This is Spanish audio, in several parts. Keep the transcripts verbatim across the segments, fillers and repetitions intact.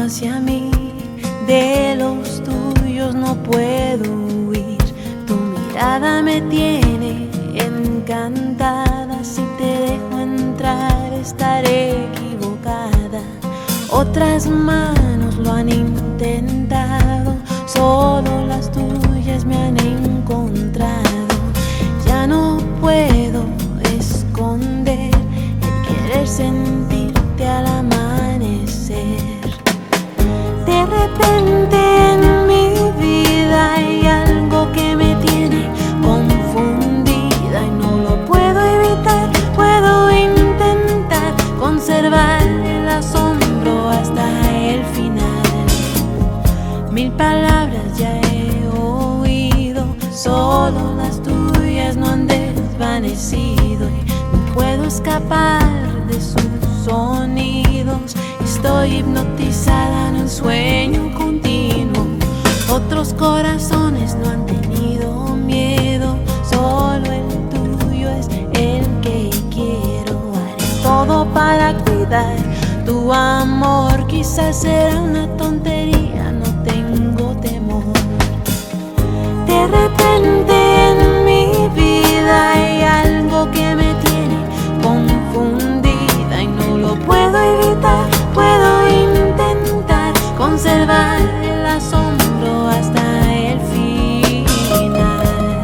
hacia mí, de los tuyos no puedo huir. Tu mirada me tiene encantada, si te dejo entrar estaré equivocada. Otras manos lo han intentado, solo las tuyas me han encontrado. Ya no puedo esconder el querer sentirte al amanecer. De repente en mi vida hay algo que me tiene confundida y no lo puedo evitar. Puedo intentar conservar el asombro hasta el final. Mil palabras ya he oído, solo las tuyas no han desvanecido y no puedo escapar de sus sonidos. Estoy hipnotizada en un sueño continuo. Otros corazones no han tenido miedo, solo el tuyo es el que quiero. Haré todo para cuidar tu amor. Quizás será una tontería, no tengo temor. De repente en mi vida hay algo que me tiene confundida y no lo puedo evitar. Puedo intentar conservar el asombro hasta el final.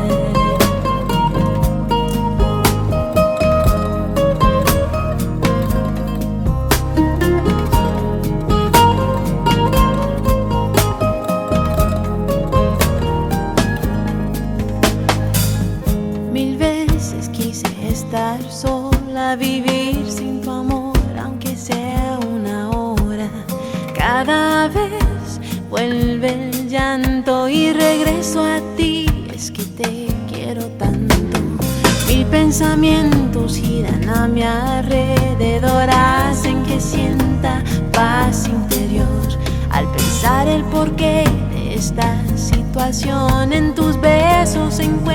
Mil veces quise estar sola, vivir sin tu amor, aunque sea una hora. Cada vez vuelve el llanto y regreso a ti, es que te quiero tanto. Mil pensamientos giran a mi alrededor, hacen que sienta paz interior al pensar el porqué de esta situación. En tus besos encuentro